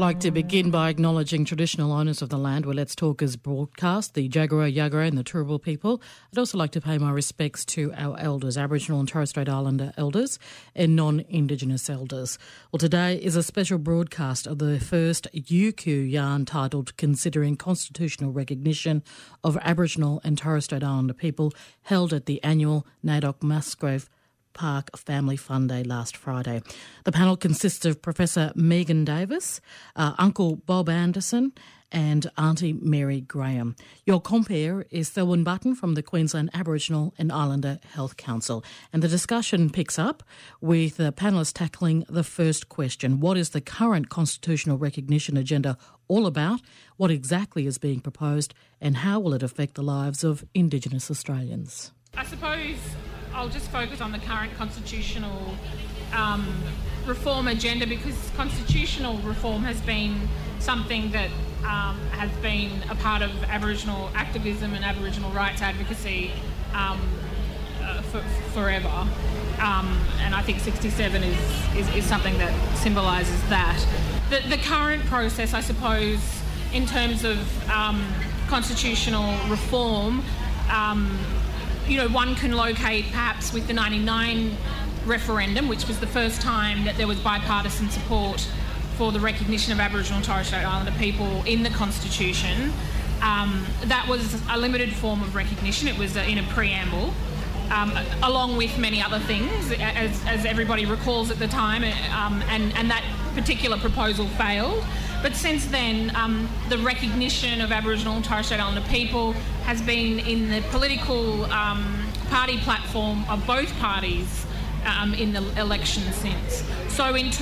like to begin by acknowledging traditional owners of the land where Let's Talk is broadcast, the Jagera, Yagara and the Turrbal people. I'd also like to pay my respects to our elders, Aboriginal and Torres Strait Islander elders and non-Indigenous elders. Well, today is a special broadcast of the first UQ yarn titled Considering Constitutional Recognition of Aboriginal and Torres Strait Islander People, held at the annual NAIDOC Musgrave Park Family Fun Day last Friday. The panel consists of Professor Megan Davis, Uncle Bob Anderson and Auntie Mary Graham. Your compere is Selwyn Button from the Queensland Aboriginal and Islander Health Council. And the discussion picks up with the panellists tackling the first question. What is the current constitutional recognition agenda all about? What exactly is being proposed? And how will it affect the lives of Indigenous Australians? I suppose I'll just focus on the current constitutional reform agenda, because constitutional reform has been something that has been a part of Aboriginal activism and Aboriginal rights advocacy forever. And I think 67 is something that symbolises that. The current process, I suppose, in terms of constitutional reform, one can locate perhaps with the 99 referendum, which was the first time that there was bipartisan support for the recognition of Aboriginal and Torres Strait Islander people in the Constitution. That was a limited form of recognition. It was in a preamble, along with many other things, as everybody recalls at the time, and that particular proposal failed. But since then, the recognition of Aboriginal and Torres Strait Islander people has been in the political party platform of both parties in the election since. So in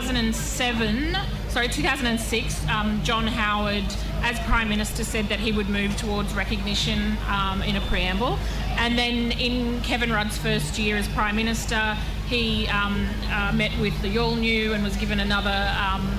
2006, John Howard, as Prime Minister, said that he would move towards recognition in a preamble. And then in Kevin Rudd's first year as Prime Minister, he met with the Yolngu and was given another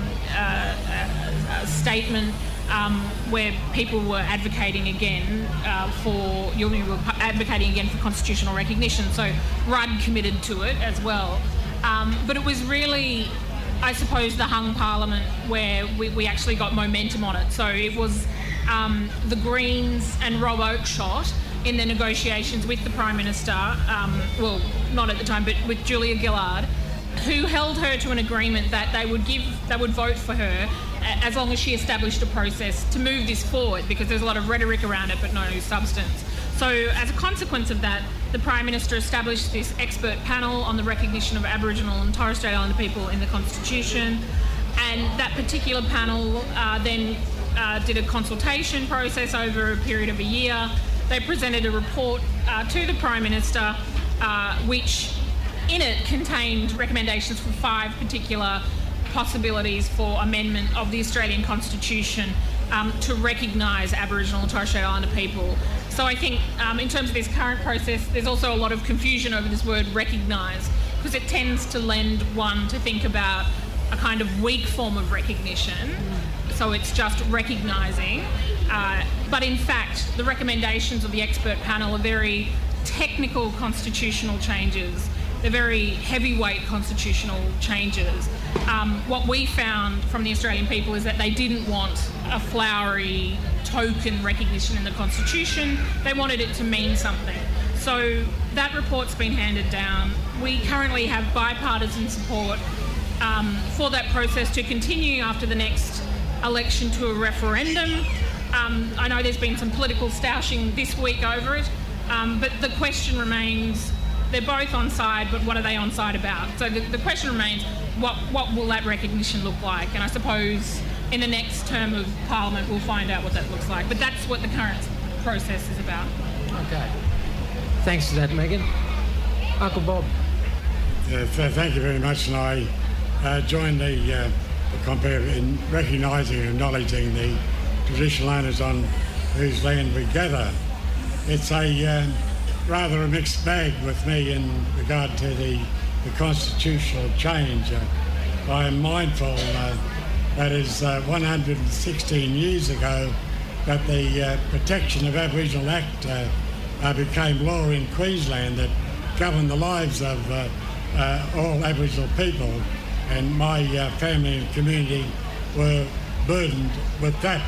statement where people were advocating again for constitutional recognition. So Rudd committed to it as well. But it was really, I suppose, the hung parliament where we actually got momentum on it. So it was the Greens and Rob Oakeshott in the negotiations with the Prime Minister, well, not at the time, but with Julia Gillard, who held her to an agreement that they would vote for her as long as she established a process to move this forward, because there's a lot of rhetoric around it but no substance. So as a consequence of that, the Prime Minister established this expert panel on the recognition of Aboriginal and Torres Strait Islander people in the Constitution, and that particular panel then did a consultation process over a period of a year. They presented a report to the Prime Minister, which in it contained recommendations for 5 particular possibilities for amendment of the Australian Constitution to recognise Aboriginal and Torres Strait Islander people. So I think in terms of this current process, there's also a lot of confusion over this word recognise, because it tends to lend one to think about a kind of weak form of recognition. So it's just recognising. But in fact, the recommendations of the expert panel are very technical constitutional changes. They're very heavyweight constitutional changes. What we found from the Australian people is that they didn't want a flowery token recognition in the Constitution. They wanted it to mean something. So that report's been handed down. We currently have bipartisan support for that process to continue after the next election to a referendum. I know there's been some political stoushing this week over it, but the question remains, they're both on side, but what are they on side about? So the question remains, what will that recognition look like? And I suppose in the next term of Parliament we'll find out what that looks like. But that's what the current process is about. Okay. Thanks for that, Megan. Uncle Bob. Thank you very much, and I join the compare in recognising and acknowledging the traditional owners on whose land we gather. It's a rather a mixed bag with me in regard to the constitutional change. I am mindful that is 116 years ago that the Protection of Aboriginal Act became law in Queensland that governed the lives of all Aboriginal people, and my family and community were burdened with that.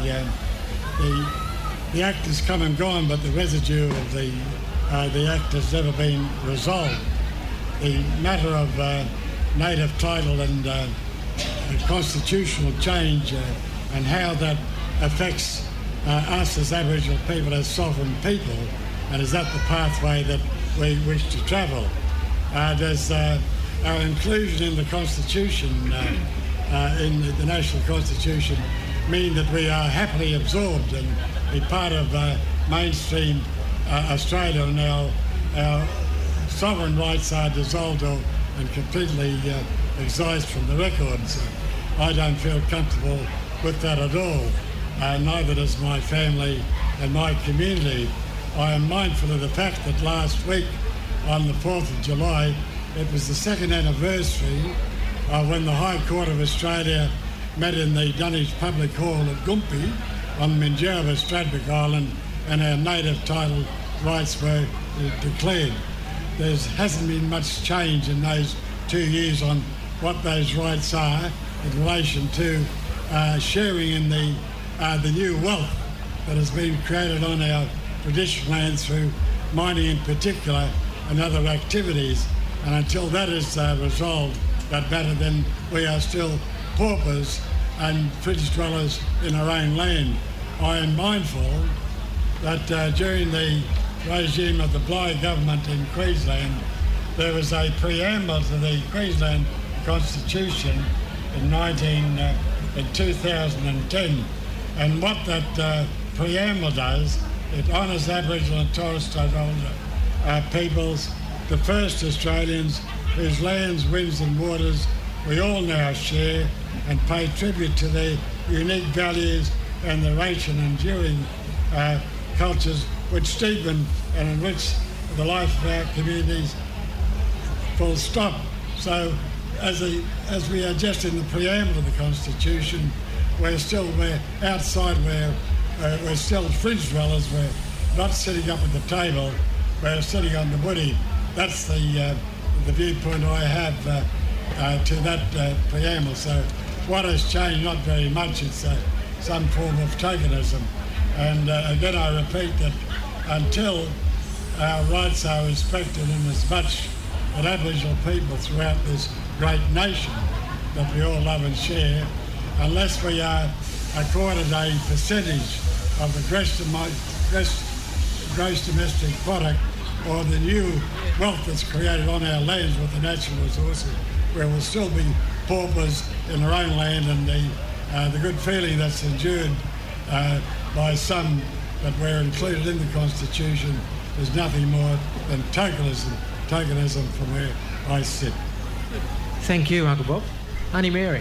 The act has come and gone, but the residue of the act has never been resolved. The matter of native title and constitutional change and how that affects us as Aboriginal people, as sovereign people, and is that the pathway that we wish to travel? Does our inclusion in the Constitution, in the National Constitution, mean that we are happily absorbed and be part of mainstream Australia, and our sovereign rights are dissolved and completely excised from the records? I don't feel comfortable with that at all. Neither does my family and my community. I am mindful of the fact that last week, on the 4th of July, it was the second anniversary of when the High Court of Australia met in the Dunwich Public Hall at Gympie on Minjerribah, Stradbroke Island, and our native title rights were declared. There hasn't been much change in those 2 years on what those rights are in relation to sharing in the new wealth that has been created on our traditional lands through mining in particular and other activities. And until that is resolved, that matter, then we are still paupers and fringe dwellers in our own land. I am mindful that during the regime of the Bligh government in Queensland, there was a preamble to the Queensland Constitution in 2010, and what that preamble does, it honours Aboriginal and Torres Strait Islander peoples, the first Australians whose lands, winds and waters we all now share, and pay tribute to their unique values and the rich and enduring cultures which deepen and enrich the life of our communities, full stop. So as we are just in the preamble of the Constitution, we're outside, we're still fringe dwellers, we're not sitting up at the table, we're sitting on the woody. That's the viewpoint I have to that preamble. So what has changed? Not very much. It's some form of tokenism. And again, I repeat that until our rights are respected in as much that Aboriginal people throughout this great nation that we all love and share, unless we are accorded a percentage of the gross domestic product or the new wealth that's created on our lands with the natural resources, we will still be paupers in our own land, and the good feeling that's endured by some that we're included in the Constitution is nothing more than tokenism from where I sit. Thank you, Uncle Bob. Auntie Mary.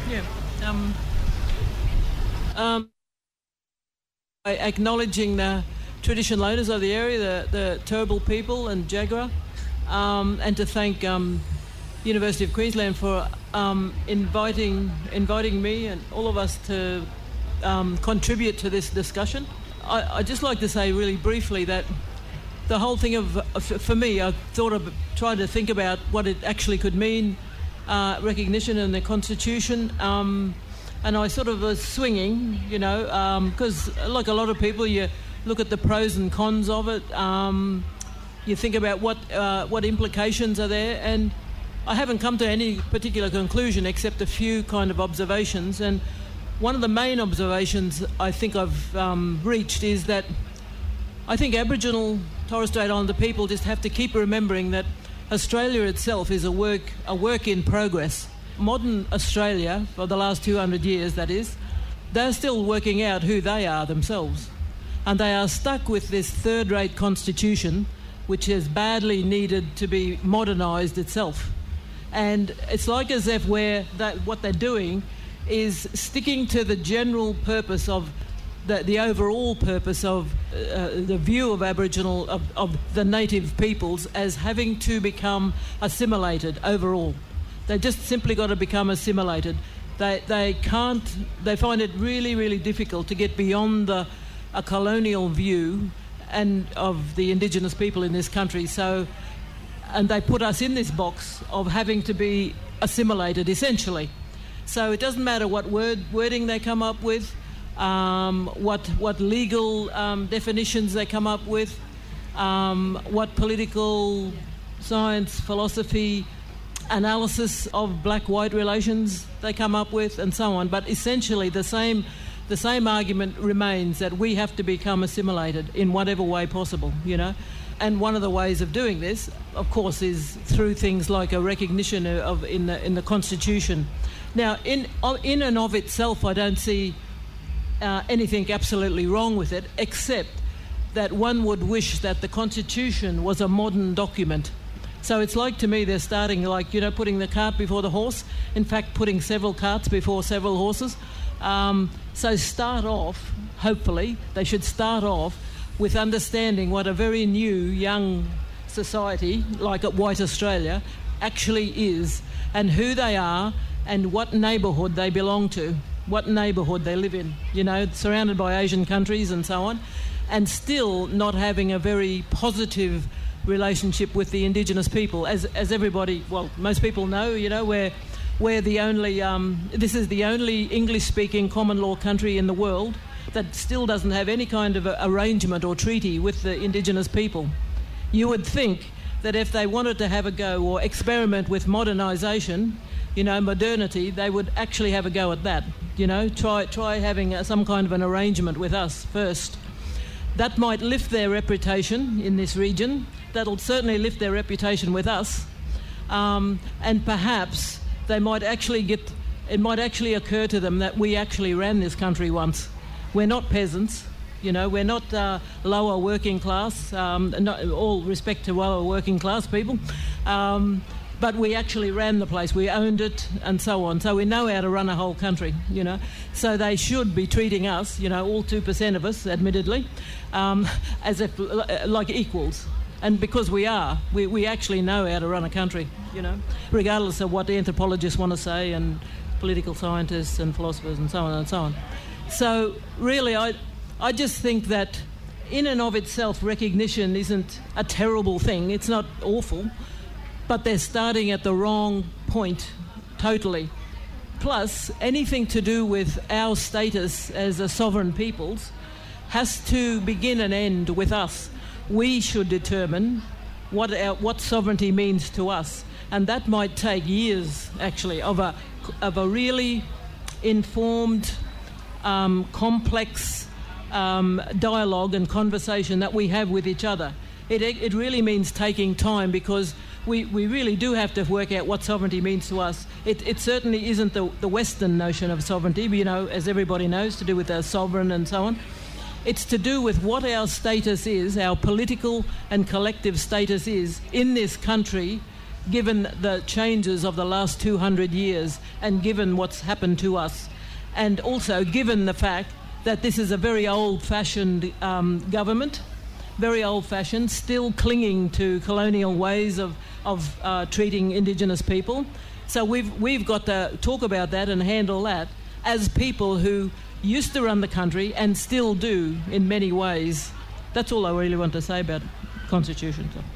Acknowledging the traditional owners of the area, the Turrbal people and Jagera, and to thank University of Queensland for inviting me and all of us to contribute to this discussion. I'd just like to say really briefly that the whole thing for me, I tried to think about what it actually could mean, recognition in the Constitution, and I sort of was swinging, because like a lot of people, you look at the pros and cons of it, you think about what implications are there, and I haven't come to any particular conclusion except a few kind of observations. And one of the main observations I think I've reached is that I think Aboriginal Torres Strait Islander people just have to keep remembering that Australia itself is a work in progress. Modern Australia, for the last 200 years that is, they're still working out who they are themselves. And they are stuck with this third-rate constitution which has badly needed to be modernised itself. And it's like as if what they're doing is sticking to the general purpose of the overall purpose of the view of Aboriginal, of the native peoples as having to become assimilated overall. They've just simply got to become assimilated. They find it really, really difficult to get beyond a colonial view and of the Indigenous people in this country. And they put us in this box of having to be assimilated, essentially. So it doesn't matter what wording they come up with, what legal definitions they come up with, what political science, philosophy, analysis of black-white relations they come up with, and so on. But essentially the same argument remains, that we have to become assimilated in whatever way possible, you know. And one of the ways of doing this, of course, is through things like a recognition of in the Constitution. Now, in and of itself, I don't see anything absolutely wrong with it, except that one would wish that the Constitution was a modern document. So it's like, to me, they're starting like, you know, putting the cart before the horse. In fact, putting several carts before several horses. So start off, hopefully, they should start off with understanding what a very new, young society, like at White Australia, actually is, and who they are, and what neighbourhood they belong to, what neighbourhood they live in, you know, surrounded by Asian countries and so on, and still not having a very positive relationship with the Indigenous people, as everybody, well, most people know, you know, we're the only, this is the only English-speaking common law country in the world that still doesn't have any kind of arrangement or treaty with the Indigenous people. You would think that if they wanted to have a go or experiment with modernisation, you know, modernity, they would actually have a go at that, you know, try having some kind of an arrangement with us first. That might lift their reputation in this region. That'll certainly lift their reputation with us. And perhaps they might actually it might actually occur to them that we actually ran this country once. We're not peasants, you know, we're not lower working class, not all respect to lower working class people, but we actually ran the place, we owned it and so on. So we know how to run a whole country, you know. So they should be treating us, you know, all 2% of us, admittedly, as if like equals. And because we are, we actually know how to run a country, you know, regardless of what the anthropologists want to say and political scientists and philosophers and so on and so on. So really, I just think that in and of itself, recognition isn't a terrible thing. It's not awful, but they're starting at the wrong point, totally. Plus, anything to do with our status as a sovereign peoples has to begin and end with us. We should determine what sovereignty means to us, and that might take years, actually, of a really informed, complex dialogue and conversation that we have with each other. It really means taking time, because we really do have to work out what sovereignty means to us. It certainly isn't the Western notion of sovereignty, you know, as everybody knows, to do with our sovereign and so on. It's to do with what our status is, our political and collective status is in this country, given the changes of the last 200 years and given what's happened to us. And also given the fact that this is a very old-fashioned government, very old-fashioned, still clinging to colonial ways of treating Indigenous people. So we've got to talk about that and handle that as people who used to run the country and still do in many ways. That's all I really want to say about the Constitution. So.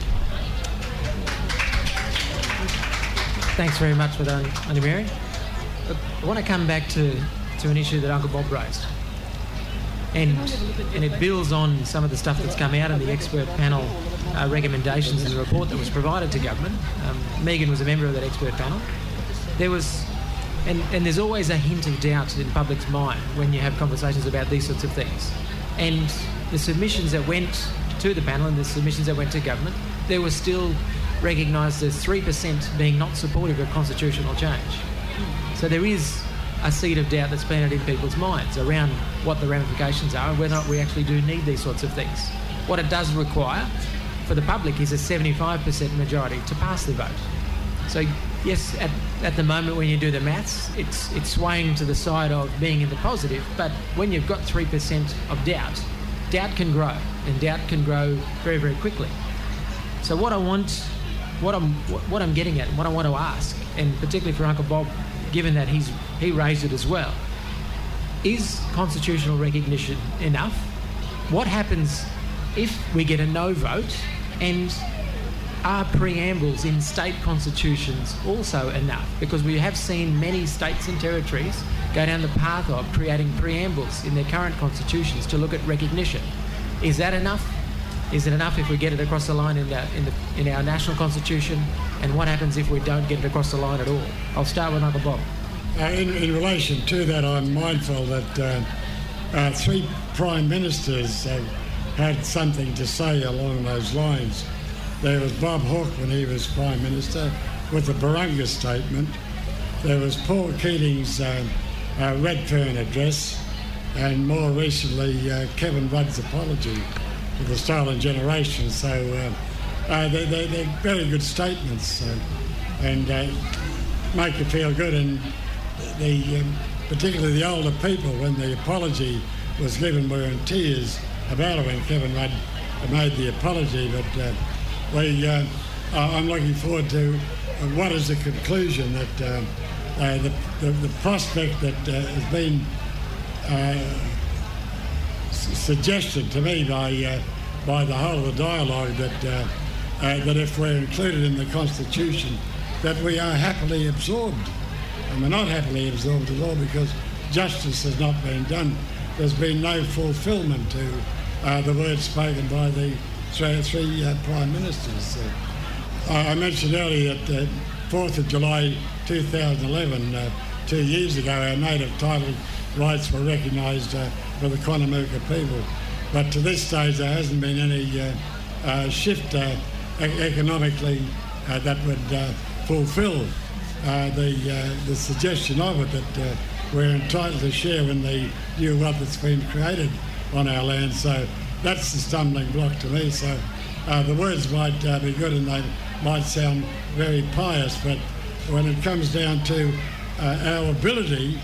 Thanks very much for that, Auntie Mary. I want to come back to an issue that Uncle Bob raised. And it builds on some of the stuff that's come out in the expert panel recommendations in the report that was provided to government. Megan was a member of that expert panel. There was, and there's always a hint of doubt in the public's mind when you have conversations about these sorts of things. And the submissions that went to the panel and the submissions that went to government, there was still recognised as 3% being not supportive of constitutional change. So there is a seed of doubt that's planted in people's minds around what the ramifications are and whether or not we actually do need these sorts of things. What it does require for the public is a 75% majority to pass the vote. So yes, at the moment when you do the maths, it's swaying to the side of being in the positive, but when you've got 3% of doubt can grow, and doubt can grow very, very quickly. So what I'm getting at, what I want to ask, and particularly for Uncle Bob, given that he raised it as well, is constitutional recognition enough? What happens if we get a no vote and are preambles in state constitutions also enough? Because we have seen many states and territories go down the path of creating preambles in their current constitutions to look at recognition. Is that enough? Is it enough if we get it across the line in our national constitution? And what happens if we don't get it across the line at all? I'll start with Uncle Bob. In relation to that, I'm mindful that 3 Prime Ministers have had something to say along those lines. There was Bob Hawke when he was Prime Minister with the Barunga Statement. There was Paul Keating's Redfern Address, and more recently Kevin Rudd's apology for the stolen generation. So they're very good statements and make you feel good. And particularly the older people, when the apology was given, were in tears about it when Kevin Rudd made the apology. But I'm looking forward to what is the conclusion that the prospect that has been suggested to me by the whole of the dialogue that if we're included in the Constitution, that we are happily absorbed. And we're not happily absorbed at all because justice has not been done. There's been no fulfilment to the words spoken by the three Prime Ministers. I mentioned earlier that 4th of July 2011, 2 years ago, our native title rights were recognised for the Quandamooka people. But to this stage, there hasn't been any shift economically that would fulfil the suggestion of it that we're entitled to share in the new wealth that's been created on our land. So that's the stumbling block to me. So the words might be good and they might sound very pious, but when it comes down to our ability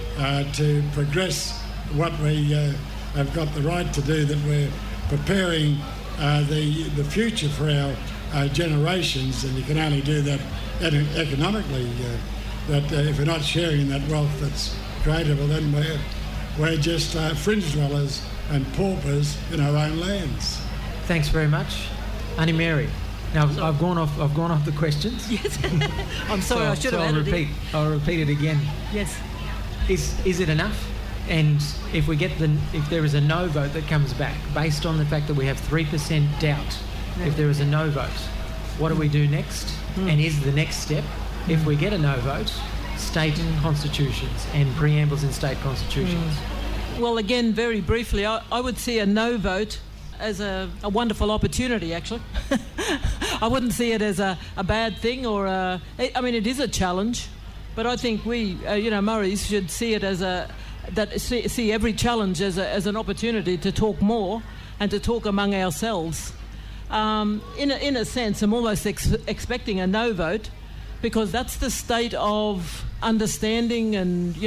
to progress what we have got the right to do, that we're preparing the future for our generations, and you can only do that economically, that if we're not sharing that wealth that's created, well then we're just fringe dwellers and paupers in our own lands. Thanks very much. Auntie Mary. Now I've gone off the questions. Yes. I'm sorry, I should have added it. I'll repeat it again. Yes. Is it enough? And if there is a no vote that comes back, based on the fact that we have 3% doubt, if there is a no vote, what do we do next? And is the next step, if we get a no vote, state constitutions and preambles in state constitutions? Well, again, very briefly, I would see a no vote as a wonderful opportunity, actually. I wouldn't see it as a bad thing I mean, it is a challenge, but I think we, Murrays, should see it as see every challenge as an opportunity to talk more and to talk among ourselves. In a sense, I'm almost expecting a no vote, because that's the state of understanding and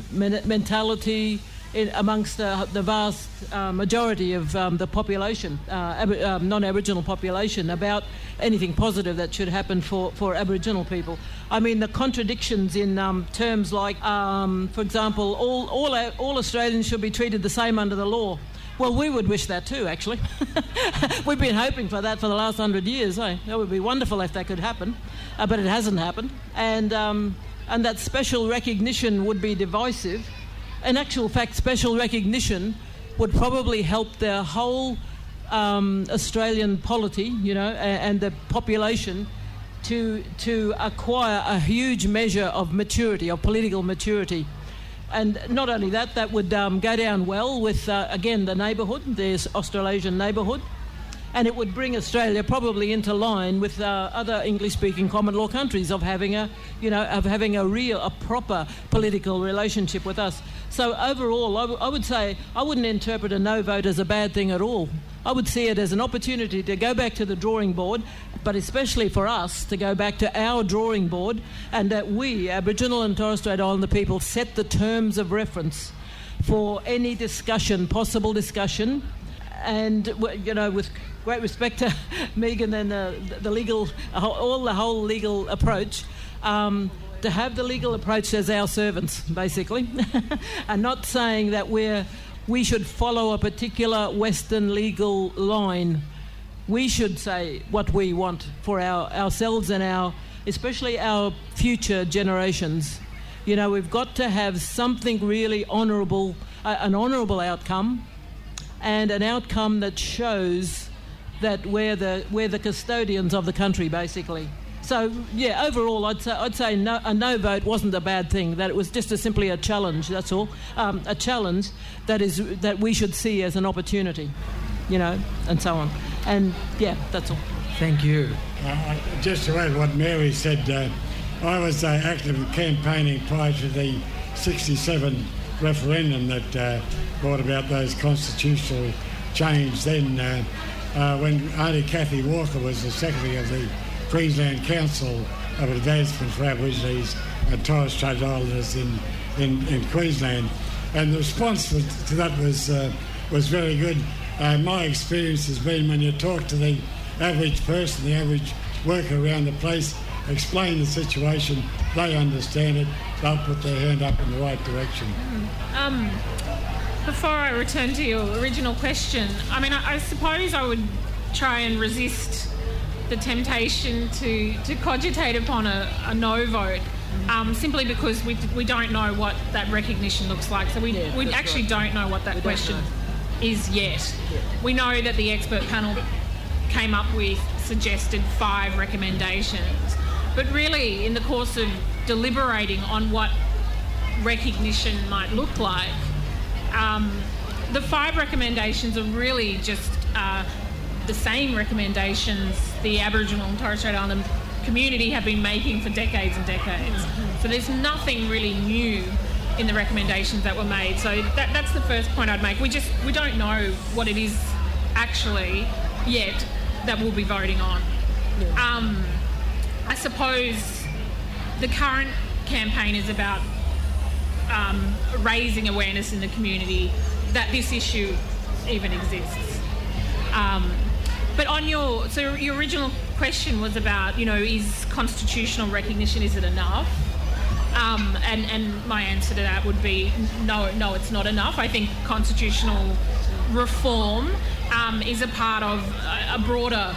mentality amongst the vast majority of the population, non-Aboriginal population, about anything positive that should happen for Aboriginal people. I mean, the contradictions in terms like, for example, all Australians should be treated the same under the law. Well, we would wish that too, actually. We've been hoping for that for the last 100 years. Eh? That would be wonderful if that could happen, but it hasn't happened. And that special recognition would be divisive. In actual fact, special recognition would probably help the whole Australian polity, and the population to acquire a huge measure of maturity, of political maturity. And not only that would go down well with, again, the neighbourhood, the Australasian neighbourhood, and it would bring Australia probably into line with other English-speaking common law countries of having a proper political relationship with us. So overall, I would say I wouldn't interpret a no vote as a bad thing at all. I would see it as an opportunity to go back to the drawing board, but especially for us to go back to our drawing board, and that we, Aboriginal and Torres Strait Islander people, set the terms of reference for any discussion, possible discussion. And, with great respect to Megan and the legal, the whole legal approach, to have the legal approach as our servants, basically, and not saying that we should follow a particular Western legal line. we should say what we want for ourselves and especially our future generations. You know, we've got to have something really honourable, an honourable outcome, and an outcome that shows that we're the custodians of the country, basically. So, yeah, overall, I'd say a no vote wasn't a bad thing, that it was just simply a challenge, that's all. A challenge that we should see as an opportunity, you know, and so on. And, yeah, that's all. Thank you. Just to add what Mary said, I was active in campaigning prior to the 67 referendum that brought about those constitutional change then, when Auntie Cathy Walker was the Secretary of the Queensland Council of Advancement for Aborigines and Torres Strait Islanders in Queensland. And the response to that was very good. My experience has been when you talk to the average person, the average worker around the place, explain the situation, they understand it, they'll put their hand up in the right direction. Before I return to your original question, I mean, I suppose I would try and resist the temptation to cogitate upon a no vote, simply because we don't know what that recognition looks like. So we actually don't know what that question is yet. Yeah. We know that the expert panel came up with suggested 5 recommendations, but really in the course of deliberating on what recognition might look like, the 5 recommendations are really just the same recommendations the Aboriginal and Torres Strait Islander community have been making for decades and decades. So there's nothing really new in the recommendations that were made. So that's the first point I'd make. We don't know what it is actually yet that we'll be voting on. Yeah. I suppose the current campaign is about raising awareness in the community that this issue even exists. But on your original question was about, you know, is constitutional recognition, is it enough? And my answer to that would be no, it's not enough. I think constitutional reform is a part of a broader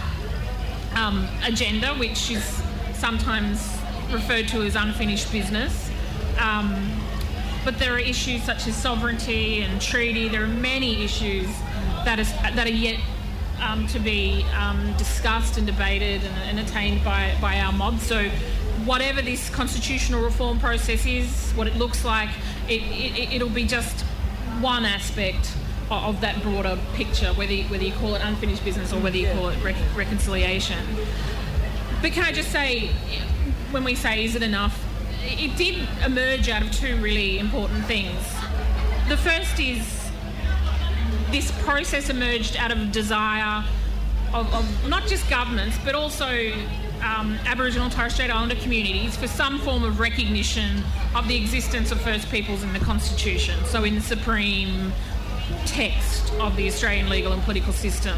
agenda, which is sometimes referred to as unfinished business. But there are issues such as sovereignty and treaty. There are many issues that are yet to be discussed and debated and attained by our mob. So whatever this constitutional reform process is, what it looks like, it'll be just one aspect of that broader picture, whether you call it unfinished business or whether you call it reconciliation. But can I just say, when we say is it enough, it did emerge out of 2 really important things. The first is this process emerged out of a desire of not just governments but also Aboriginal and Torres Strait Islander communities for some form of recognition of the existence of First Peoples in the Constitution, so in the supreme text of the Australian legal and political system.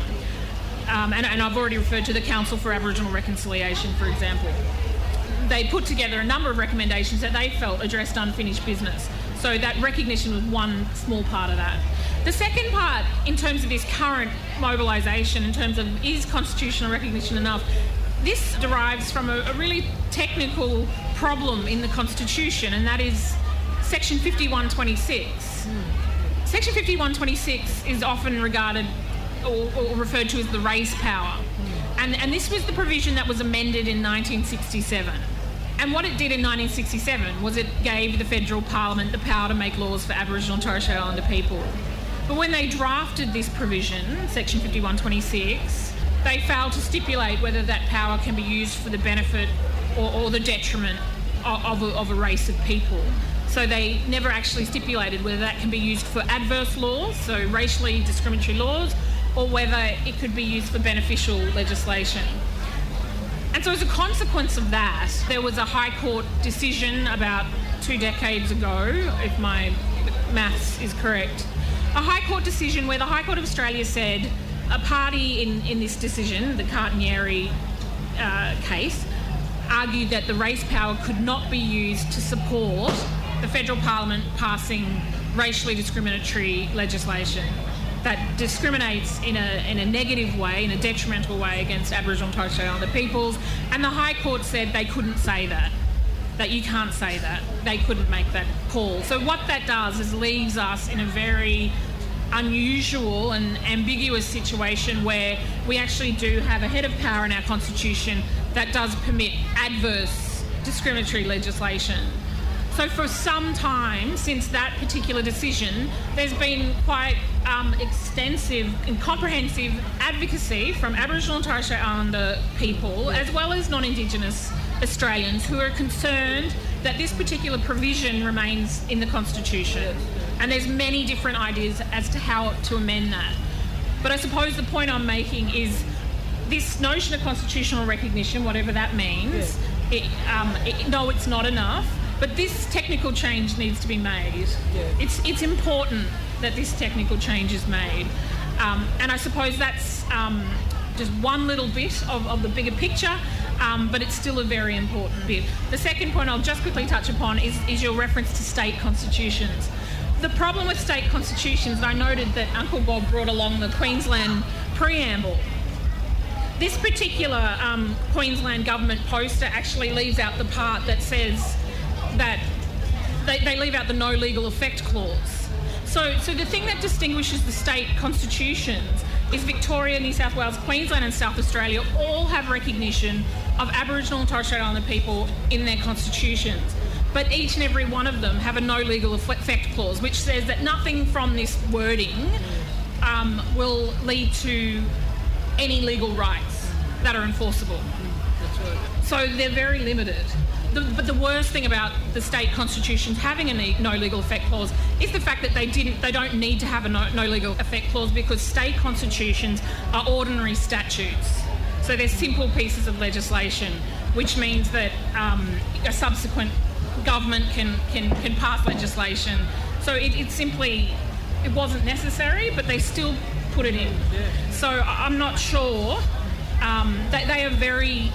And I've already referred to the Council for Aboriginal Reconciliation, for example. They put together a number of recommendations that they felt addressed unfinished business. So that recognition was one small part of that. The second part, in terms of this current mobilisation, in terms of is constitutional recognition enough, this derives from a really technical problem in the Constitution, and that is Section 5126. Section 5126 is often regarded or referred to as the race power. And this was the provision that was amended in 1967. And what it did in 1967 was it gave the federal parliament the power to make laws for Aboriginal and Torres Strait Islander people. But when they drafted this provision, Section 5126, they failed to stipulate whether that power can be used for the benefit or the detriment of a race of people. So they never actually stipulated whether that can be used for adverse laws, so racially discriminatory laws, or whether it could be used for beneficial legislation. And so as a consequence of that, there was a High Court decision about 2 decades ago, if my maths is correct, a High Court decision where the High Court of Australia said a party in this decision, the Cartinieri case, argued that the race power could not be used to support the federal parliament passing racially discriminatory legislation. that discriminates in a negative way, in a detrimental way against Aboriginal and Torres Strait Islander peoples, and the High Court said they couldn't say that you can't say that. They couldn't make that call. So what that does is leaves us in a very unusual and ambiguous situation where we actually do have a head of power in our Constitution that does permit adverse discriminatory legislation. So for some time since that particular decision, there's been quite extensive and comprehensive advocacy from Aboriginal and Torres Strait Islander people, as well as non-Indigenous Australians, who are concerned that this particular provision remains in the Constitution. And there's many different ideas as to how to amend that. But I suppose the point I'm making is this notion of constitutional recognition, whatever that means, no, it's not enough. But this technical change needs to be made. Yeah. It's important that this technical change is made. And I suppose that's just one little bit of the bigger picture, but it's still a very important bit. The second point I'll just quickly touch upon is your reference to state constitutions. The problem with state constitutions, and I noted that Uncle Bob brought along the Queensland preamble. This particular Queensland government poster actually leaves out the part that says that they leave out the no legal effect clause. So the thing that distinguishes the state constitutions is Victoria, New South Wales, Queensland and South Australia all have recognition of Aboriginal and Torres Strait Islander people in their constitutions. But each and every one of them have a no legal effect clause, which says that nothing from this wording will lead to any legal rights that are enforceable. That's right. So they're very limited. But the worst thing about the state constitutions having a no legal effect clause is the fact that they don't need to have a no legal effect clause, because state constitutions are ordinary statutes. So they're simple pieces of legislation, which means that a subsequent government can pass legislation. So it simply wasn't necessary, but they still put it in. Yeah. So I'm not sure that they are very.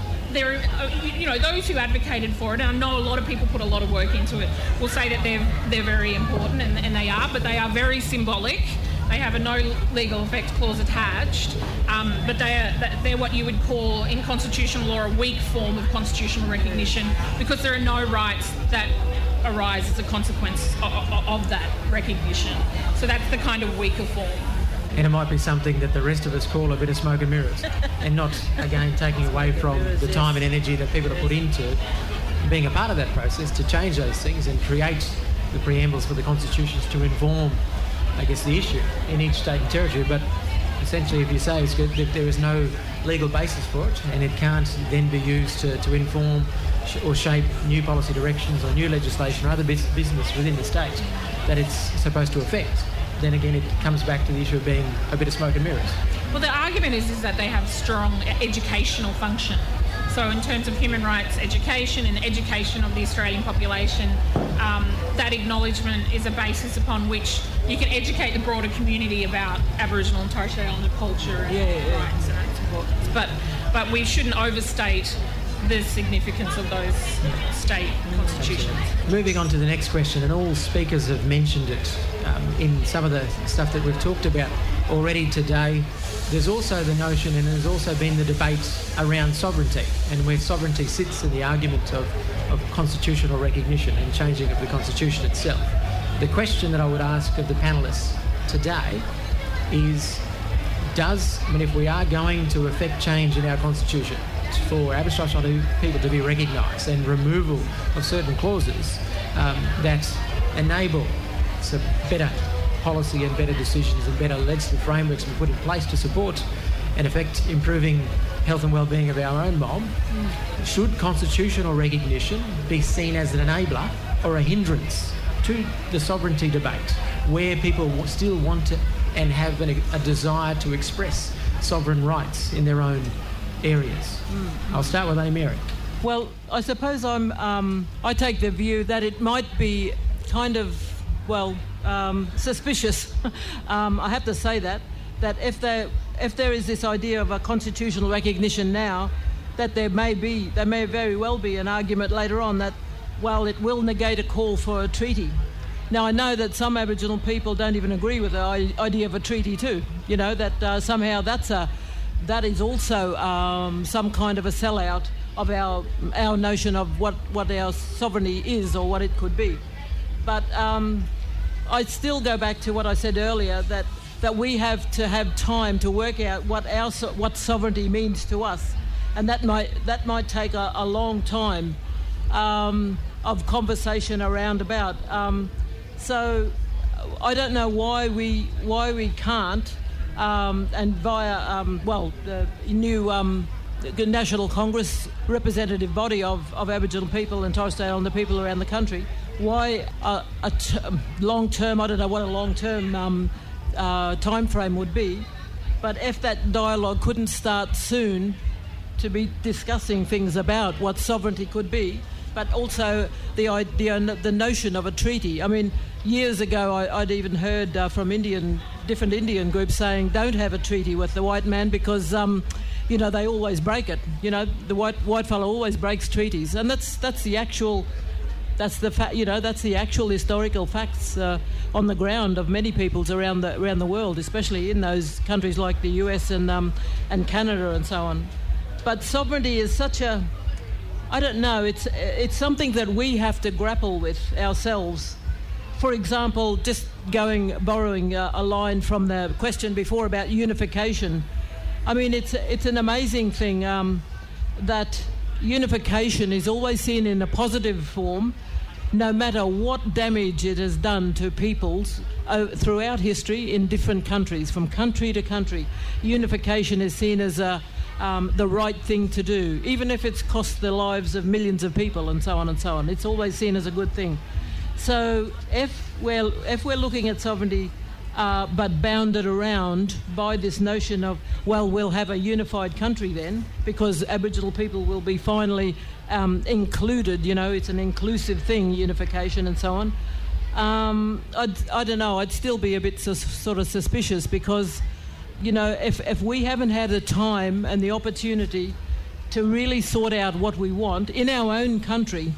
Those who advocated for it, and I know a lot of people put a lot of work into it, will say that they're very important, and they are, but they are very symbolic. They have a no legal effect clause attached, but they're what you would call in constitutional law a weak form of constitutional recognition, because there are no rights that arise as a consequence of that recognition. So that's the kind of weaker form. And it might be something that the rest of us call a bit of smoke and mirrors, and not, again, taking away from the time and energy that people have put into being a part of that process to change those things and create the preambles for the constitutions to inform, I guess, the issue in each state and territory. But essentially, if you say it's good, that there is no legal basis for it, and it can't then be used to inform or shape new policy directions or new legislation or other business within the state that it's supposed to affect, then again it comes back to the issue of being a bit of smoke and mirrors. Well, the argument is that they have strong educational function. So in terms of human rights education and education of the Australian population, that acknowledgement is a basis upon which you can educate the broader community about Aboriginal and Torres Strait Islander culture and rights and that's important. But we shouldn't overstate the significance of those state constitutions. Moving on to the next question, and all speakers have mentioned it in some of the stuff that we've talked about already today. There's also the notion, and there's also been the debate around sovereignty, and where sovereignty sits in the argument of constitutional recognition and changing of the Constitution itself. The question that I would ask of the panellists today is, if we are going to effect change in our Constitution for Aboriginal people to be recognised and removal of certain clauses that enable some better policy and better decisions and better legislative frameworks to be put in place to support and affect improving health and well-being of our own mob, should constitutional recognition be seen as an enabler or a hindrance to the sovereignty debate, where people still want to and have a desire to express sovereign rights in their own areas? I'll start with Annie Mary. Well, I suppose I take the view that it might be kind of, suspicious. I have to say that if there is this idea of a constitutional recognition now, that there may very well be an argument later on that, it will negate a call for a treaty. Now, I know that some Aboriginal people don't even agree with the idea of a treaty too, that somehow that is also some kind of a sellout of our notion of what our sovereignty is or what it could be. But I still go back to what I said earlier, that we have to have time to work out what sovereignty means to us, and that might take a long time of conversation around about. So I don't know why we can't, and via the new National Congress representative body of Aboriginal people and Torres Strait Islander people around the country, why a long-term, I don't know what a long-term time frame would be, but if that dialogue couldn't start soon to be discussing things about what sovereignty could be, but also the notion of a treaty. I mean, years ago I'd even heard from different Indian groups saying don't have a treaty with the white man because they always break it. The white fellow always breaks treaties, and that's the actual historical facts on the ground of many peoples around the world, especially in those countries like the US and Canada and so on. But sovereignty is such a, I don't know, it's something that we have to grapple with ourselves. For example, just borrowing a line from the question before about unification. I mean, it's an amazing thing that unification is always seen in a positive form, no matter what damage it has done to peoples throughout history in different countries, from country to country. Unification is seen as the right thing to do, even if it's cost the lives of millions of people and so on and so on. It's always seen as a good thing. So if we're looking at sovereignty but bounded around by this notion of, we'll have a unified country then, because Aboriginal people will be finally included, it's an inclusive thing, unification and so on. I don't know, I'd still be a bit sort of suspicious because, if we haven't had the time and the opportunity to really sort out what we want in our own country,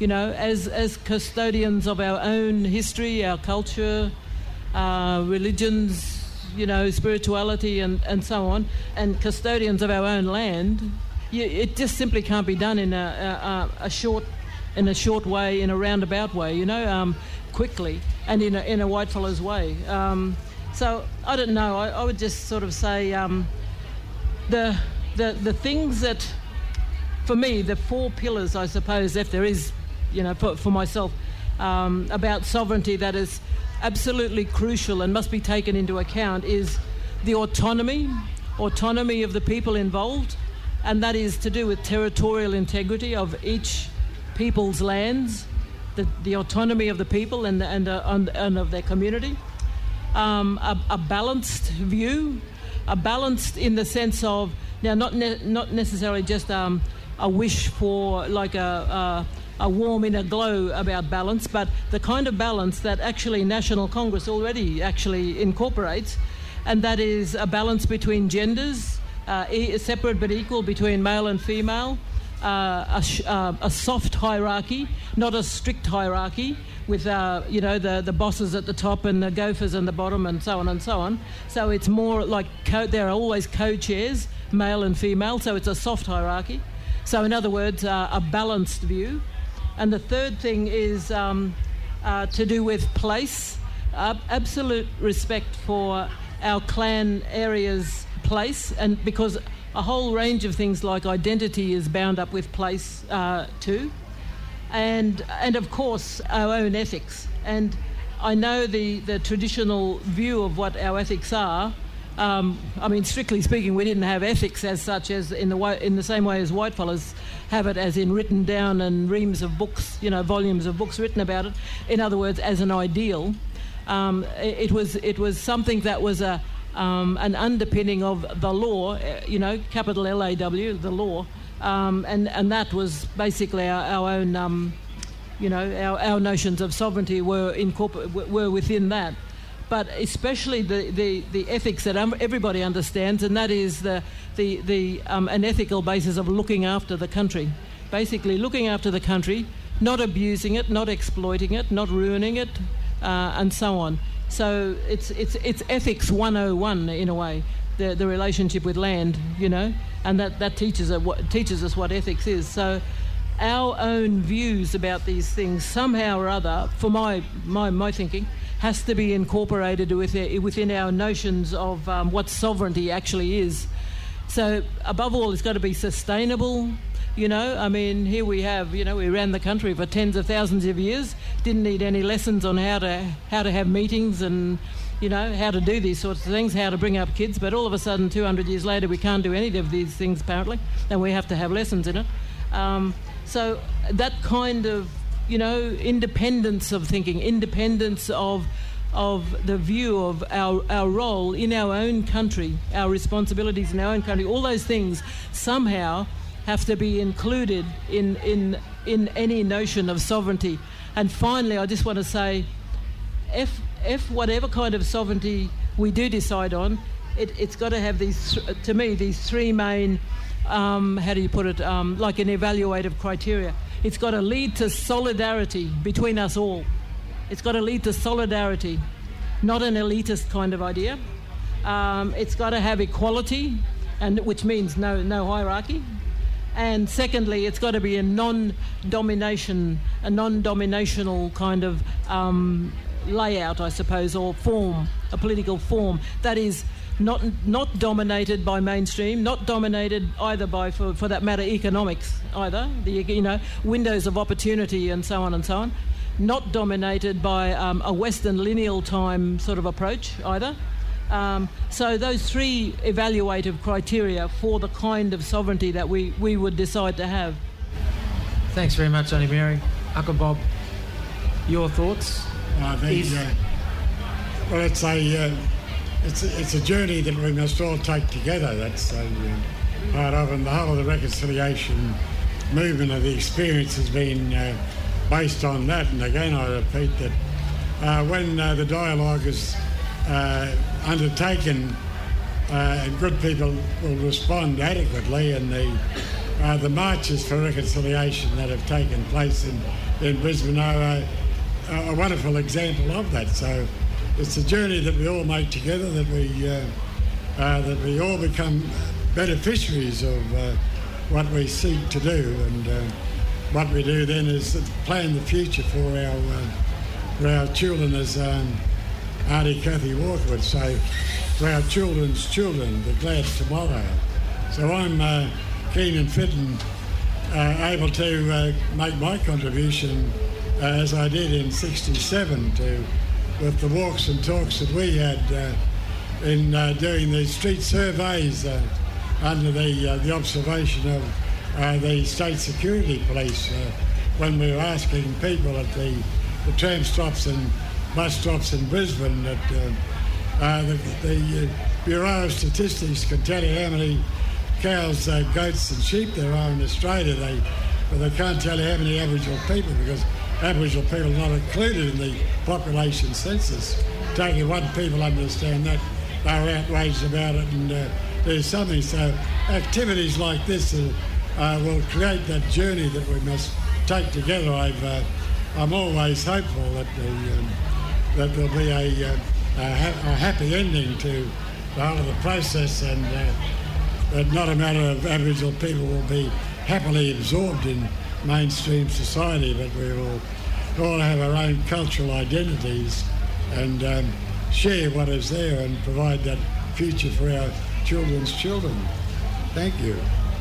as custodians of our own history, our culture, religions, spirituality and so on, and custodians of our own land, it just simply can't be done in a short way, in a roundabout way, quickly, and in a whitefellow's way. So I don't know. I would just sort of say the things that, for me, the four pillars, I suppose, if there is, for myself, about sovereignty that is absolutely crucial and must be taken into account is the autonomy of the people involved, and that is to do with territorial integrity of each people's lands, the autonomy of the people and of their community. A balanced view, balanced in the sense of, now not necessarily just a wish for like a warm inner glow about balance, but the kind of balance that actually National Congress already actually incorporates, and that is a balance between genders, separate but equal between male and female, a soft hierarchy, not a strict hierarchy, with the bosses at the top and the gophers at the bottom and so on and so on. So it's more like there are always co-chairs, male and female, so it's a soft hierarchy. So in other words, a balanced view. And the third thing is to do with place, absolute respect for our clan area's place, and because a whole range of things like identity is bound up with place too. And of course our own ethics, and I know the traditional view of what our ethics are. I mean, strictly speaking, we didn't have ethics as such as in the same way as whitefellas have it, as in written down and reams of books, volumes of books written about it. In other words, as an ideal, it was something that was an underpinning of the law, capital LAW, the law. And that was basically our own, our notions of sovereignty were within that. But especially the ethics that everybody understands, and that is an ethical basis of looking after the country. Basically looking after the country, not abusing it, not exploiting it, not ruining it, and so on. So it's ethics 101 in a way, the relationship with land, you know, and that teaches us what ethics is. So our own views about these things somehow or other, for my thinking, has to be incorporated within our notions of what sovereignty actually is. So above all, it's got to be sustainable. You know, I mean, here we have, you know, we ran the country for tens of thousands of years, didn't need any lessons on how to have meetings and, you know, how to do these sorts of things, how to bring up kids. But all of a sudden, 200 years later, we can't do any of these things apparently, and we have to have lessons in it. So that kind of, you know, independence of thinking, independence of the view of our role in our own country, our responsibilities in our own country, all those things somehow have to be included in any notion of sovereignty. And finally, I just want to say, if whatever kind of sovereignty we do decide on, it's got to have these three main, how do you put it, like an evaluative criteria. It's got to lead to solidarity between us all. It's got to lead to solidarity, not an elitist kind of idea. It's got to have equality, and which means no hierarchy. And secondly, it's got to be a non-dominational kind of layout, I suppose, or form, a political form that is not dominated by mainstream, not dominated either by, for that matter, economics either, windows of opportunity and so on, not dominated by a Western lineal time sort of approach either. So those three evaluative criteria for the kind of sovereignty that we would decide to have. Thanks very much, Aunty Mary. Uncle Bob, your thoughts? I think, well, it's a journey that we must all take together. That's part of, and the whole of the reconciliation movement of the experience has been based on that. And again, I repeat that when the dialogue is undertaken, and good people will respond adequately, and the marches for reconciliation that have taken place in Brisbane are a wonderful example of that. So it's a journey that we all make together, that we all become beneficiaries of what we seek to do, and what we do then is plan the future for our children, as Aunty Cathy Walker would say, for our children's children, the glad tomorrow. So I'm keen and fit and able to make my contribution as I did in '67 with the walks and talks that we had in doing the street surveys under the observation of the State Security Police when we were asking people at the tram stops and bus stops in Brisbane that the Bureau of Statistics can tell you how many cows, goats and sheep there are in Australia, but they can't tell you how many Aboriginal people, because Aboriginal people are not included in the population census. Taking one people understand that, they're outraged about it, and there's something. So activities like this will create that journey that we must take together. I'm always hopeful that there'll be a happy ending to the whole of the process, and that not a matter of Aboriginal people will be happily absorbed in mainstream society, but we will all have our own cultural identities and share what is there and provide that future for our children's children. Thank you.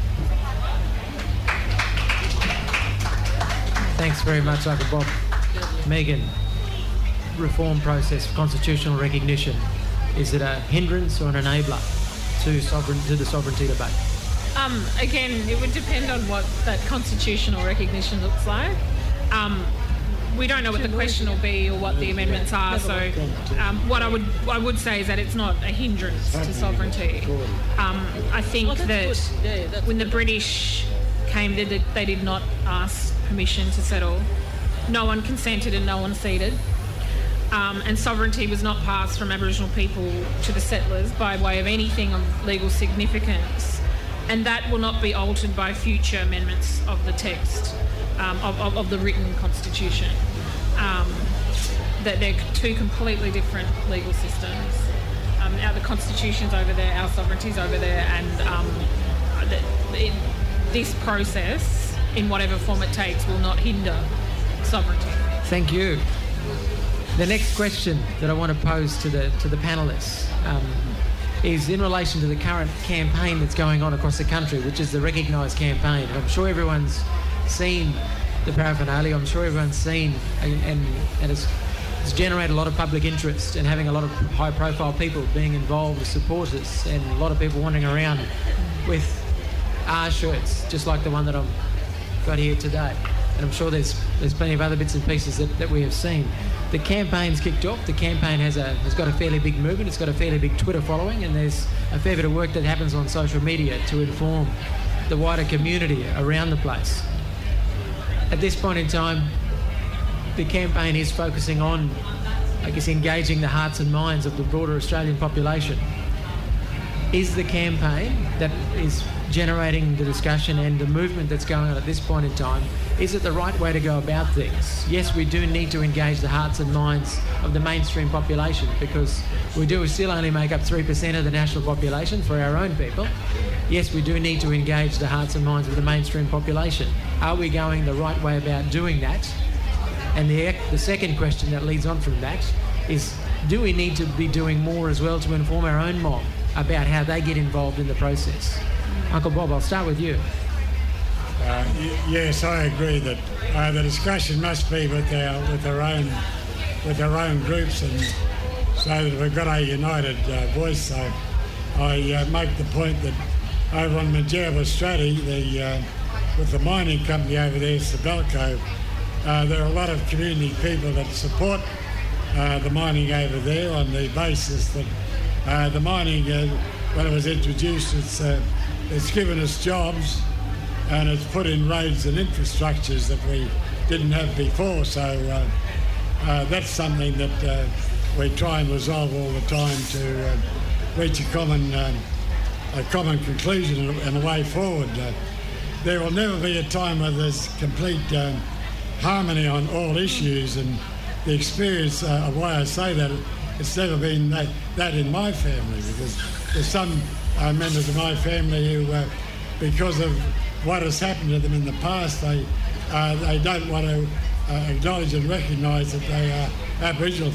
Thanks very much, Uncle Bob. Megan, reform process for constitutional recognition, is it a hindrance or an enabler to the sovereignty debate? Again, it would depend on what that constitutional recognition looks like. We don't know what the question will be or what the amendments are, so what I would say is that it's not a hindrance to sovereignty. I think that when the British came, they did not ask permission to settle. No one consented and no one ceded. And sovereignty was not passed from Aboriginal people to the settlers by way of anything of legal significance. And that will not be altered by future amendments of the text of the written constitution. that they're two completely different legal systems. The constitution's over there, our sovereignty's over there, and this process, in whatever form it takes, will not hinder sovereignty. Thank you. The next question that I want to pose to the panellists is in relation to the current campaign that's going on across the country, which is the Recognise campaign. I'm sure everyone's seen the paraphernalia. I'm sure everyone's seen and it's generated a lot of public interest and having a lot of high-profile people being involved as supporters, and a lot of people wandering around with our shirts, just like the one that I've got here today. And I'm sure there's plenty of other bits and pieces that we have seen. The campaign's kicked off. The campaign has got a fairly big movement. It's got a fairly big Twitter following, and there's a fair bit of work that happens on social media to inform the wider community around the place. At this point in time, the campaign is focusing on, I guess, engaging the hearts and minds of the broader Australian population. Is the campaign that is generating the discussion and the movement that's going on at this point in time, is it the right way to go about things? Yes, we do need to engage the hearts and minds of the mainstream population, because we do still only make up 3% of the national population for our own people. Yes, we do need to engage the hearts and minds of the mainstream population. Are we going the right way about doing that? And the second question that leads on from that is, do we need to be doing more as well to inform our own mob about how they get involved in the process? Uncle Bob, I'll start with you. Yes, I agree that the discussion must be with our own groups, and so that we've got a united voice. So I make the point that over on Majerba Stratty, with the mining company over there, Sibelco, there are a lot of community people that support the mining over there on the basis that the mining, when it was introduced, it's given us jobs and it's put in roads and infrastructures that we didn't have before. So that's something that we try and resolve all the time to reach a common conclusion and a way forward. There will never be a time where there's complete harmony on all issues, and the experience of why I say that, it's never been that in my family, because there's some members of my family who, because of what has happened to them in the past, they don't want to acknowledge and recognise that they are Aboriginal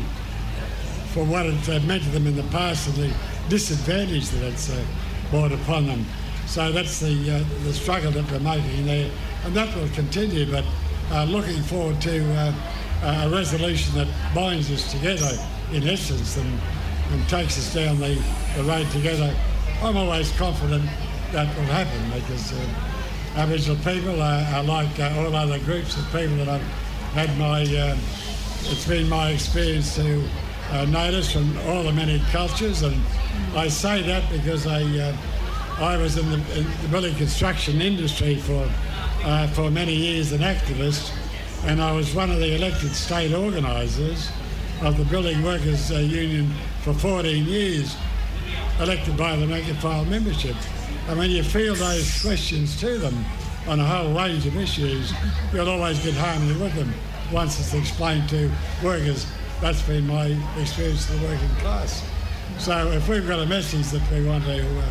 for what it meant to them in the past and the disadvantage that it's brought upon them. So that's the struggle that we're making there, and that will continue, but looking forward to a resolution that binds us together in essence and takes us down the road together. I'm always confident that will happen, because Aboriginal people are like all other groups of people that I've had it's been my experience to notice from all the many cultures, and I say that because I was in the building construction industry for many years, an activist, and I was one of the elected state organisers of the Building Workers Union for 14 years, elected by the rank and file membership. And when you field those questions to them on a whole range of issues, you'll always get harmony with them once it's explained to workers. That's been my experience of the working class. So if we've got a message that we want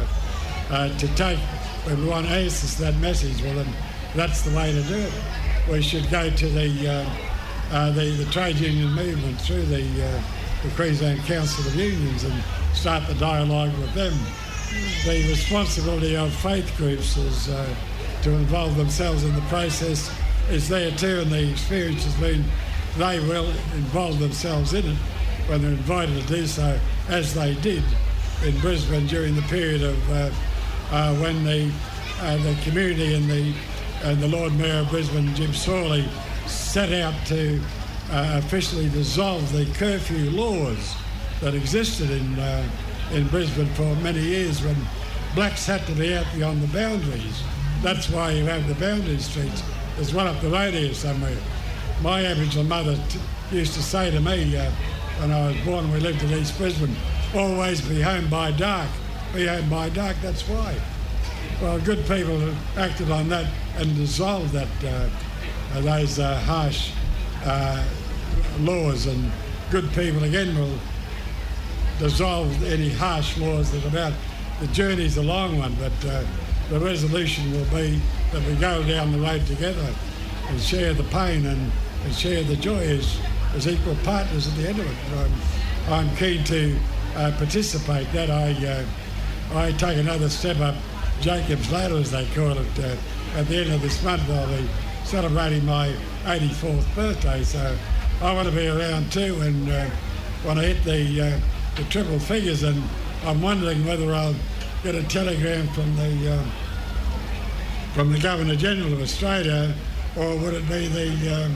to take, when we want answers to that message, well then that's the way to do it. We should go to the trade union movement through the Queensland Council of Unions and start the dialogue with them. The responsibility of faith groups is to involve themselves in the process is there too, and the experience has been they will involve themselves in it when they're invited to do so, as they did in Brisbane during the period of when the community and the Lord Mayor of Brisbane, Jim Sawley, set out to officially dissolve the curfew laws that existed in Brisbane for many years, when blacks had to be out beyond the boundaries. That's why you have the boundary streets. There's one up the road here somewhere. My Aboriginal mother used to say to me when I was born, we lived in East Brisbane, always be home by dark. Be home by dark, that's why. Well, good people have acted on that and dissolved that those harsh laws, and good people again will dissolve any harsh laws that are about. The journey's a long one, but the resolution will be that we go down the road together and share the pain and share the joy as equal partners at the end of it. I'm keen to participate. That I take another step up Jacob's ladder, as they call it. At the end of this month, I'll be celebrating my 84th birthday, so I want to be around too, and want to hit the triple figures. And I'm wondering whether I'll get a telegram from the Governor General of Australia, or would it be the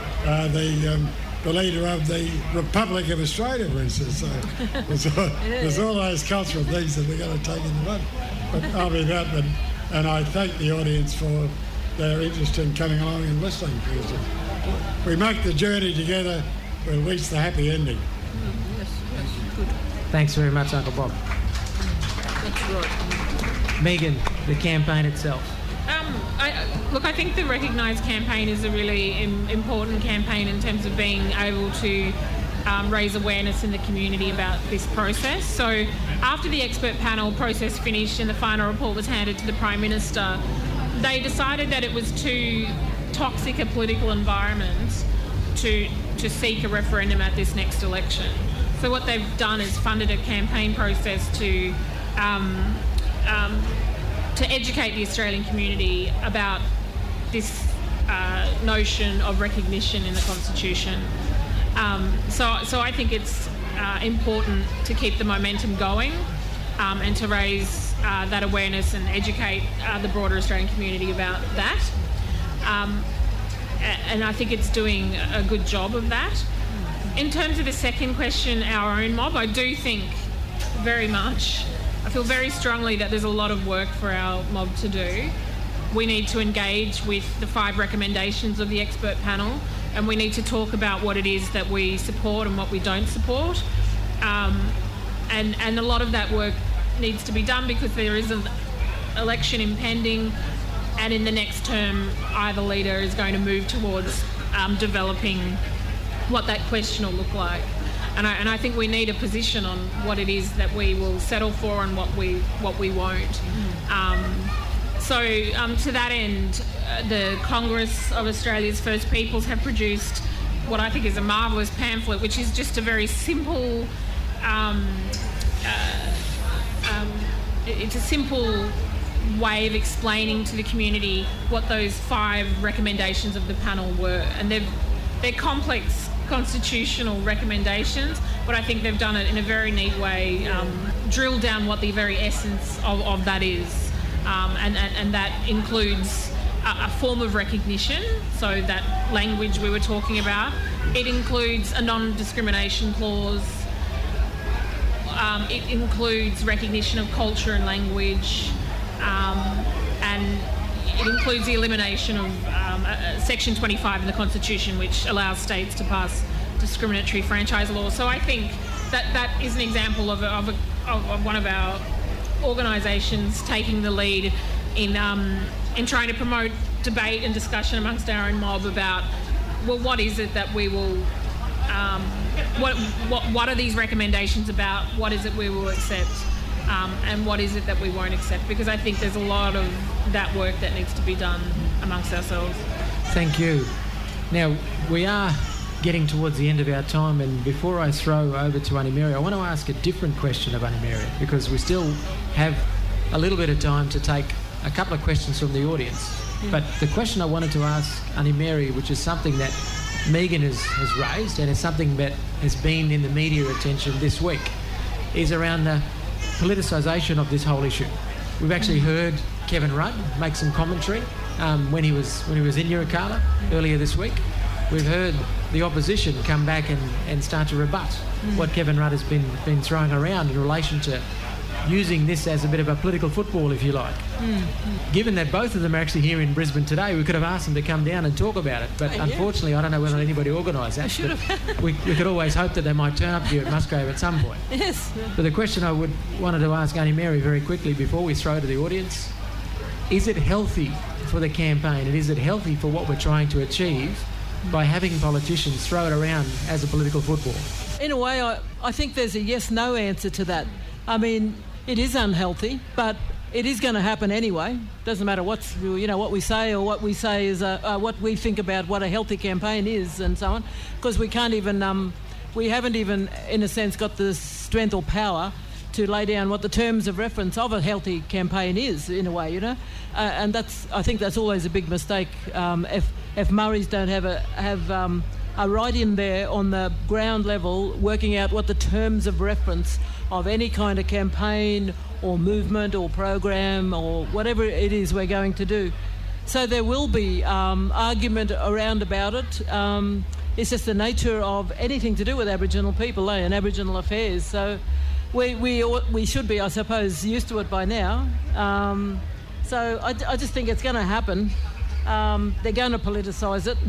leader of the Republic of Australia, for instance. So there's all those cultural things that we've got to take into account. But I'll be that, and I thank the audience for their interest in coming along and listening, because if we make the journey together, we'll reach the happy ending. Yes, good. Thanks very much, Uncle Bob. That's right. Megan, the campaign itself. I think the Recognise campaign is a really important campaign in terms of being able to raise awareness in the community about this process. So after the expert panel process finished and the final report was handed to the Prime Minister, they decided that it was too toxic a political environment to seek a referendum at this next election. So what they've done is funded a campaign process to educate the Australian community about this notion of recognition in the Constitution. So I think it's important to keep the momentum going and to raise that awareness and educate the broader Australian community about that. And I think it's doing a good job of that. In terms of the second question, our own mob, I do think I feel very strongly that there's a lot of work for our mob to do. We need to engage with the 5 recommendations of the expert panel, and we need to talk about what it is that we support and what we don't support. And a lot of that work needs to be done because there is an election impending, and in the next term, either leader is going to move towards developing what that question will look like. And I think we need a position on what it is that we will settle for and what we won't. So to that end, the Congress of Australia's First Peoples have produced what I think is a marvellous pamphlet, which is just a very simple, it's a simple way of explaining to the community what those 5 recommendations of the panel were. And they're complex constitutional recommendations, but I think they've done it in a very neat way, drilled down what the very essence of that is. And that includes a form of recognition, so that language we were talking about. It includes a non-discrimination clause. It includes recognition of culture and language, and it includes the elimination of Section 25 in the Constitution, which allows states to pass discriminatory franchise laws. So I think that is an example of one of our organisations taking the lead in trying to promote debate and discussion amongst our own mob about, well, what is it that we will, what are these recommendations about? What is it we will accept? And what is it that we won't accept? Because I think there's a lot of that work that needs to be done amongst ourselves. Thank you. Now, we are getting towards the end of our time, and before I throw over to Annie Mary, I want to ask a different question of Annie Mary, because we still have a little bit of time to take a couple of questions from the audience. But the question I wanted to ask Annie Mary, which is something that Megan has raised and is something that has been in the media attention this week, is around the politicisation of this whole issue. We've actually heard Kevin Rudd make some commentary when he was in Yirrkala earlier this week. We've heard the opposition come back and start to rebut what Kevin Rudd has been throwing around in relation to using this as a bit of a political football, if you like. Given that both of them are actually here in Brisbane today, we could have asked them to come down and talk about it, but unfortunately I don't know whether anybody organised that. We could always hope that they might turn up here at Musgrave at some point. Yes. But the question I wanted to ask Annie Mary very quickly before we throw to the audience, is it healthy for the campaign, and is it healthy for what we're trying to achieve by having politicians throw it around as a political football? In a way, I think there's a yes-no answer to that. I mean, it is unhealthy, but it is going to happen anyway. Doesn't matter what we say, or what we say is what we think about what a healthy campaign is, and so on. Because we can't even, we haven't even, in a sense, got the strength or power to lay down what the terms of reference of a healthy campaign is, in a way, and I think that's always a big mistake. If Murrays don't have a right in there on the ground level, working out what the terms of reference of any kind of campaign or movement or program or whatever it is we're going to do. So there will be argument around about it. It's just the nature of anything to do with Aboriginal people and Aboriginal affairs. So we should be, I suppose, used to it by now. So I just think it's going to happen. They're going to politicise it.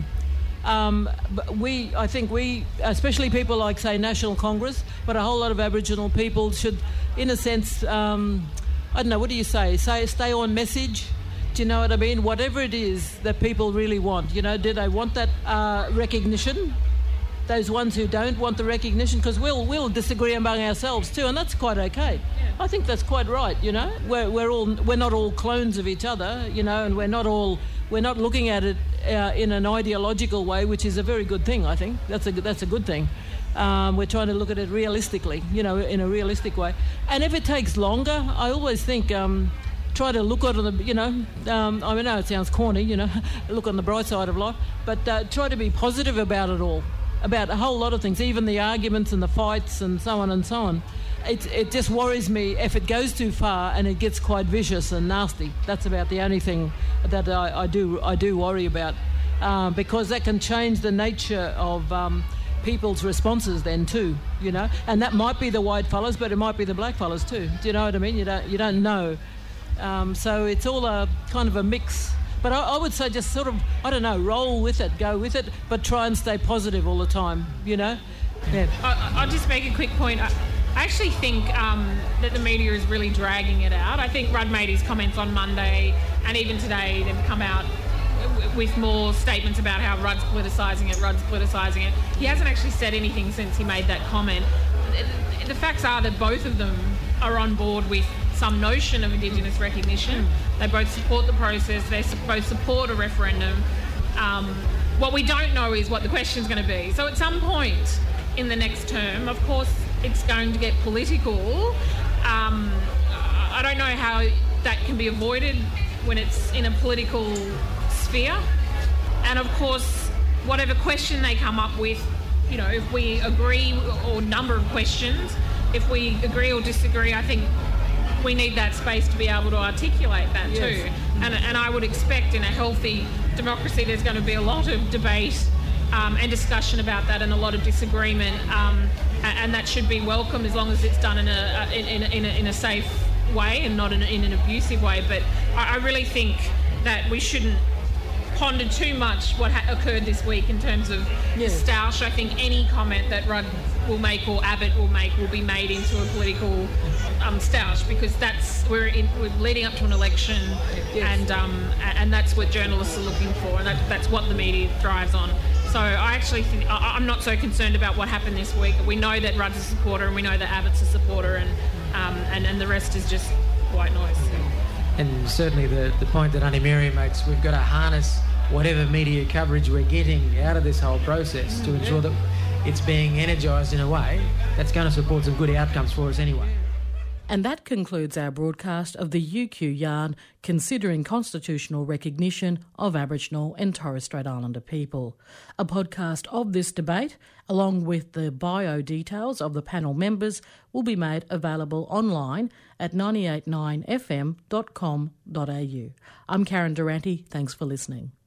But I think we, especially people like, say, National Congress, but a whole lot of Aboriginal people should, in a sense, I don't know, what do you say? Stay on message. Do you know what I mean? Whatever it is that people really want, do they want that recognition? Those ones who don't want the recognition, because we'll disagree among ourselves too, and that's quite okay. Yeah. I think that's quite right. We're not all clones of each other, and we're not looking at it in an ideological way, which is a very good thing. I think that's a good thing. We're trying to look at it realistically, in a realistic way. And if it takes longer, I always think try to look at it, I know it sounds corny, look on the bright side of life, but try to be positive about it all. About a whole lot of things, even the arguments and the fights and so on and so on. It just worries me if it goes too far and it gets quite vicious and nasty. That's about the only thing that I do worry about, because that can change the nature of people's responses then too, And that might be the white fellas, but it might be the black fellas too. Do you know what I mean? You don't know. So it's all a kind of a mix. But I would say just sort of, roll with it, go with it, but try and stay positive all the time, Yeah. I'll just make a quick point. I actually think that the media is really dragging it out. I think Rudd made his comments on Monday, and even today they've come out with more statements about how Rudd's politicising it. He hasn't actually said anything since he made that comment. The facts are that both of them are on board with some notion of Indigenous recognition. They both support the process. They both support a referendum. What we don't know is what the question's going to be. So at some point in the next term, of course, it's going to get political. I don't know how that can be avoided when it's in a political sphere. And of course, whatever question they come up with, if we agree, or number of questions, if we agree or disagree, I think we need that space to be able to articulate that too. Yes. And I would expect in a healthy democracy there's going to be a lot of debate and discussion about that, and a lot of disagreement, and that should be welcome as long as it's done in a safe way and not in an abusive way. But I really think that we shouldn't ponder too much what occurred this week in terms of the stoush. I think any comment that Rudd will make or Abbott will make will be made into a political stoush, because we're leading up to an election, and that's what journalists are looking for, and that's what the media thrives on. So I actually think I'm not so concerned about what happened this week. We know that Rudd's a supporter, and we know that Abbott's a supporter, and the rest is just white noise. And certainly the point that Aunty Mary makes, we've got to harness whatever media coverage we're getting out of this whole process to ensure that it's being energised in a way that's going to support some good outcomes for us anyway. And that concludes our broadcast of the UQ Yarn considering constitutional recognition of Aboriginal and Torres Strait Islander people. A podcast of this debate, along with the bio details of the panel members, will be made available online at 989fm.com.au. I'm Karen Durante. Thanks for listening.